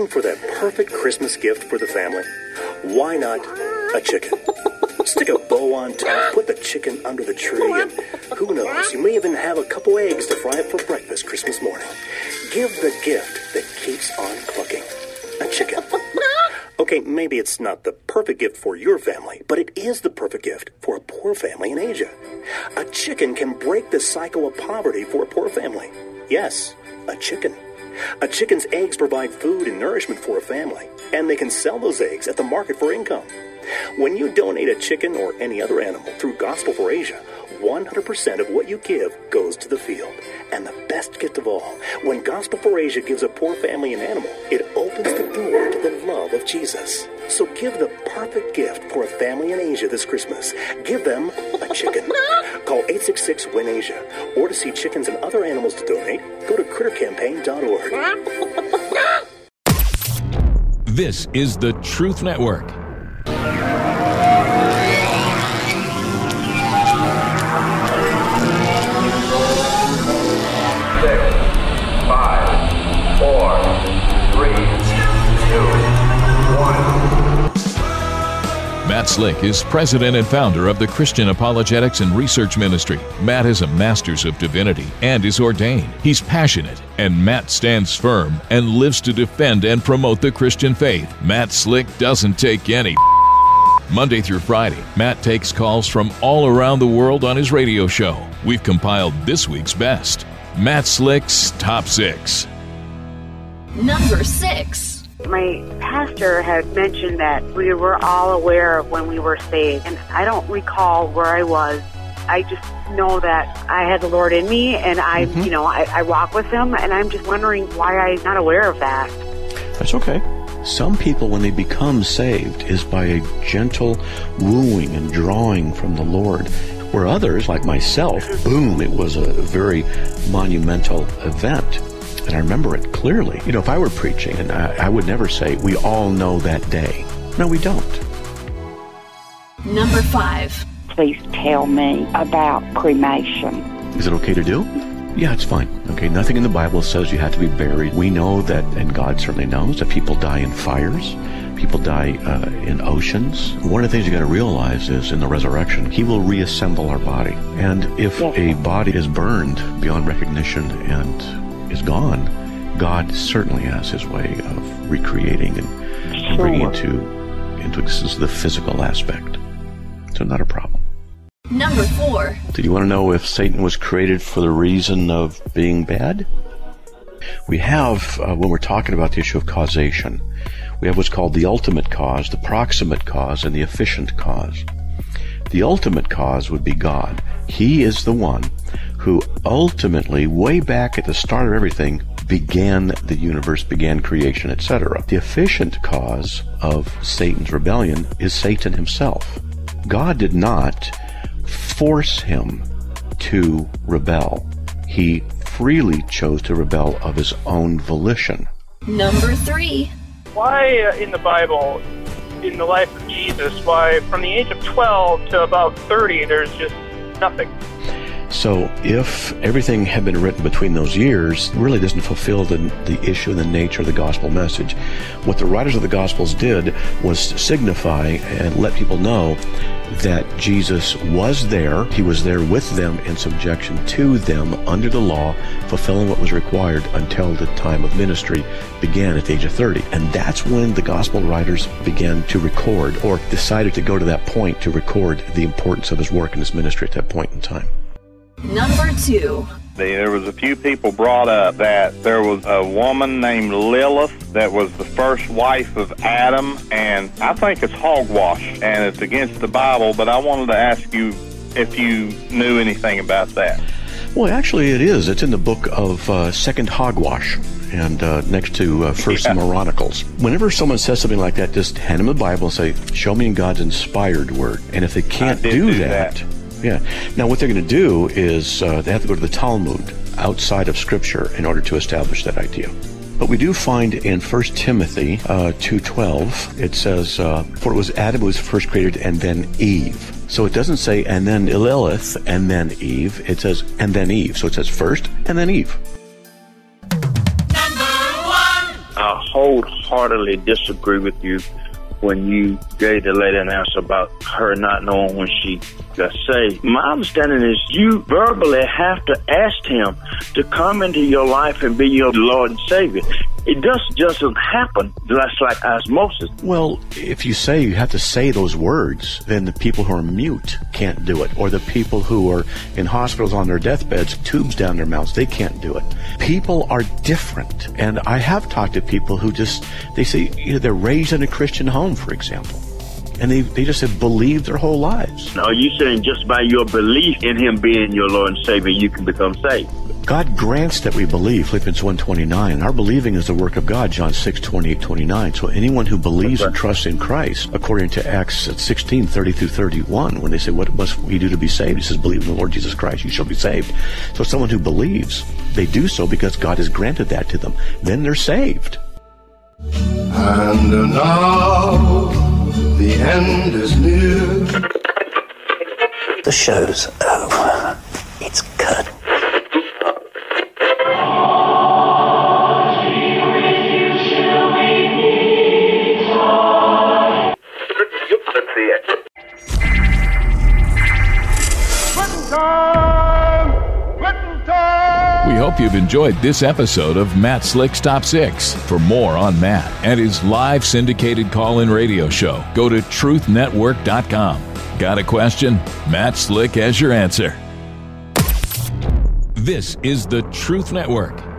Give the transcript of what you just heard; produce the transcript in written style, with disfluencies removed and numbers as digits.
Looking for that perfect Christmas gift for the family? Why not a chicken? Stick a bow on top, put the chicken under the tree, and who knows, you may even have a couple eggs to fry up for breakfast Christmas morning. Give the gift that keeps on clucking. A chicken. Okay, maybe it's not the perfect gift for your family, but it is the perfect gift for a poor family in Asia. A chicken can break the cycle of poverty for a poor family. Yes, a chicken. A chicken's eggs provide food and nourishment for a family, and they can sell those eggs at the market for income. When you donate a chicken or any other animal through Gospel for Asia, 100% of what you give goes to the field. And the best gift of all, when Gospel for Asia gives a poor family an animal, it opens the door to the love of Jesus. So give the perfect gift for a family in Asia this Christmas. Give them a chicken. Call 866-WIN-ASIA. Or to see chickens and other animals to donate, go to crittercampaign.org. This is the Truth Network. Matt Slick is president and founder of the Christian Apologetics and Research Ministry. Matt is a Master's of Divinity and is ordained. He's passionate, and Matt stands firm and lives to defend and promote the Christian faith. Matt Slick doesn't take any Monday through Friday, Matt takes calls from all around the world on his radio show. We've compiled this week's best. Matt Slick's Top 6. Number 6. My pastor had mentioned that we were all aware of when we were saved, and I don't recall where I was. I just know that I had the Lord in me, and I walk with Him, and I'm just wondering why I'm not aware of that. That's okay. Some people, when they become saved, is by a gentle wooing and drawing from the Lord, where others, like myself, boom, it was a very monumental event. And I remember it clearly. You know, if I were preaching, and I would never say, we all know that day. No, we don't. Number 5. Please tell me about cremation. Is it okay to do? Yeah, it's fine. Okay, nothing in the Bible says you have to be buried. We know that, and God certainly knows, that people die in fires. People die in oceans. One of the things you got to realize is in the resurrection, He will reassemble our body. And if a body is burned beyond recognition and is gone, God certainly has His way of recreating and bringing into existence the physical aspect. So not a problem. Number 4. Did you want to know if Satan was created for the reason of being bad? We have, when we're talking about the issue of causation, we have what's called the ultimate cause, the proximate cause, and the efficient cause. The ultimate cause would be God. He is the one who ultimately, way back at the start of everything, began the universe, began creation, etc. The efficient cause of Satan's rebellion is Satan himself. God did not force him to rebel. He freely chose to rebel of his own volition. Number 3. Why in the Bible, in the life of Jesus, why from the age of 12 to about 30, there's just nothing? So if everything had been written between those years, it really doesn't fulfill the issue and the nature of the gospel message. What the writers of the Gospels did was signify and let people know that Jesus was there. He was there with them in subjection to them under the law, fulfilling what was required until the time of ministry began at the age of 30. And that's when the gospel writers began to record, or decided to go to that point to record the importance of his work and his ministry at that point in time. Number 2. There was a few people brought up that there was a woman named Lilith that was the first wife of Adam, and I think it's hogwash, and it's against the Bible, but I wanted to ask you if you knew anything about that. Well, actually it is. It's in the book of Second Hogwash, and next to First Moronicles. Whenever someone says something like that, just hand them the Bible and say, show me in God's inspired word. And if they can't do that. Yeah. Now, what they're going to do is they have to go to the Talmud outside of Scripture in order to establish that idea. But we do find in 1 Timothy 2:12, it says, for it was Adam who was first created and then Eve. So it doesn't say, and then Lilith, and then Eve. It says, and then Eve. So it says first, and then Eve. Number 1. Oh, wholeheartedly disagree with you when you gave the lady an answer about her not knowing when she got saved. My understanding is you verbally have to ask him to come into your life and be your Lord and Savior. It just doesn't happen just like osmosis. Well, if you say you have to say those words, then the people who are mute can't do it. Or the people who are in hospitals on their deathbeds, tubes down their mouths, they can't do it. People are different. And I have talked to people who they say, they're raised in a Christian home, for example. And they just have believed their whole lives. Now, are you saying just by your belief in him being your Lord and Savior, you can become saved? God grants that we believe, Philippians 1:29. And our believing is the work of God, John 6:28-29. So anyone who believes and trusts in Christ, according to Acts 16:30-31, when they say, what must we do to be saved? He says, believe in the Lord Jesus Christ, you shall be saved. So someone who believes, they do so because God has granted that to them. Then they're saved. And now the end is near. The show's over. It's cut. We hope you've enjoyed this episode of Matt Slick's Top 6. For more on Matt and his live syndicated call-in radio show, go to truthnetwork.com. Got a question? Matt Slick has your answer. This is the Truth Network.